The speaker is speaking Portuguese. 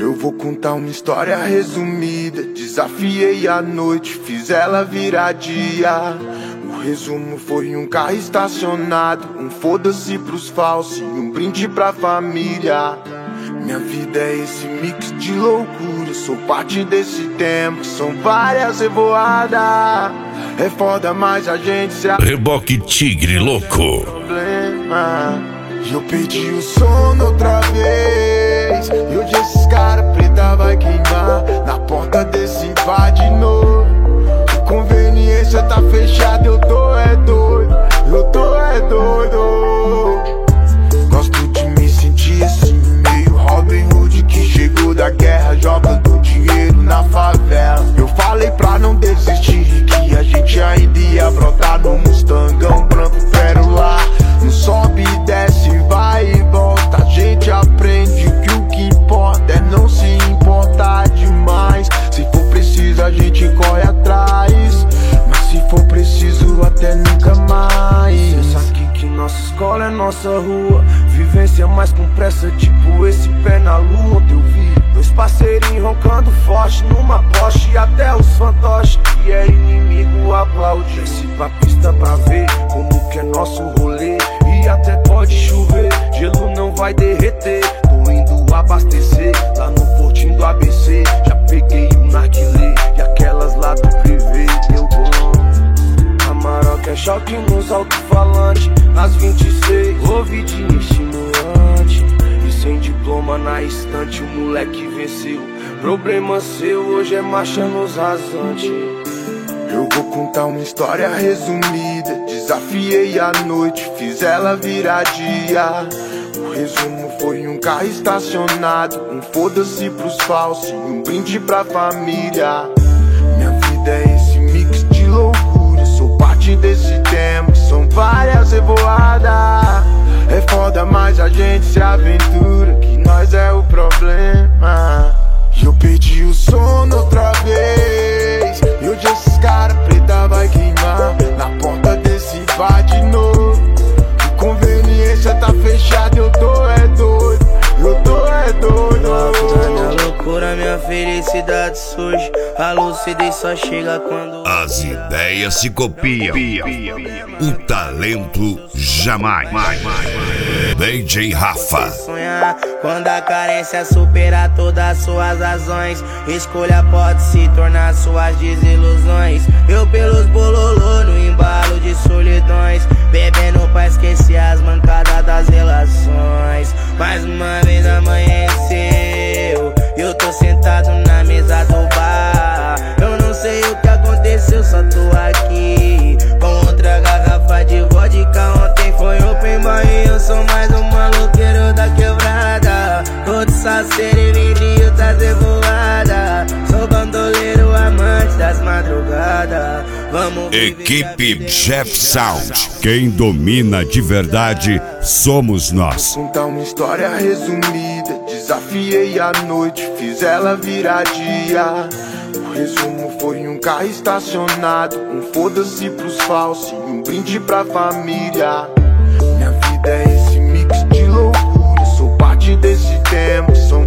Eu vou contar uma história resumida. Desafiei a noite, fiz ela virar dia. O resumo foi um carro estacionado, um foda-se pros falsos e um brinde pra família. Minha vida é esse mix de loucura, sou parte desse tempo, são várias revoadas. É foda, mas a gente se Reboque Tigre Louco. E eu perdi o sono outra vez. E hoje esses cara preta vai queimar na porta desse bar de novo. A conveniência tá fechada, eu tô é doido, eu tô é doido. Gosto de me sentir assim, meio Robin Hood que chegou da guerra, jogando dinheiro na favela. Eu falei pra não desistir, que a gente ainda ia brotar no Mustangão branco pérola. Não sobe e desce, vai e volta. A gente aprende que o que importa é não se importar demais. Se for preciso a gente corre atrás, mas se for preciso até nunca mais. Pensa aqui que nossa escola é nossa rua, vivência mais com pressa, tipo esse pé na lua. Ontem eu vi dois parceirinhos roncando forte numa Porsche, e até os fantoches que é inimigo aplaude. Desce pra pista pra ver como que é nosso rolê, e até pode chover, gelo não vai derreter. Tô indo abastecer lá no portinho do ABC. Já peguei um narguilé e aquelas lá do privê. Deu bom, a Maroca é choque nos alto-falantes. Às 26, ouvidinho estimulante, e sem diploma na estante o moleque venceu. Problema seu, hoje é marcha nos rasantes. Eu vou contar uma história resumida. Desafiei a noite, fiz ela virar dia. O resumo foi um carro estacionado, um foda-se pros falsos e um brinde pra família. Minha vida é esse mix de loucura, sou parte desse tempo, são várias revoadas. É foda, mas a gente se aventura, que nós é o problema. E eu perdi o sono outra vez. E hoje esses cara preta vai queimar na porta desse bar de novo. A conveniência tá fechada, eu tô é doido, eu tô é doido. Minha loucura, minha felicidade surge, a lucidez só chega quando As ideias se copiam, o talento jamais. DJ Rafa. sonhar, quando a carência supera todas as suas razões, escolha pode se tornar suas desilusões. Eu pelos bololô no embalo de solidões, bebendo pra esquecer as mancadas das relações. Mais uma vez amanheceu, eu tô sentado na mesa do bar. Eu não sei o que aconteceu, só tô aqui com outra garrafa de vodka. Ontem foi open bar e eu sou mais um maloqueiro da quebrada. Todo saceiro e vidrinho tá revoada. Sou bandoleiro, amante das madrugadas. Vamos Equipe Jeff Sound. Quem domina de verdade somos nós. Vou contar uma história resumida. Desafiei a noite, fiz ela virar dia. O resumo foi um carro estacionado, um foda-se pros falsos e um brinde pra família. Minha vida é esse mix de loucura, sou parte desse tempo, são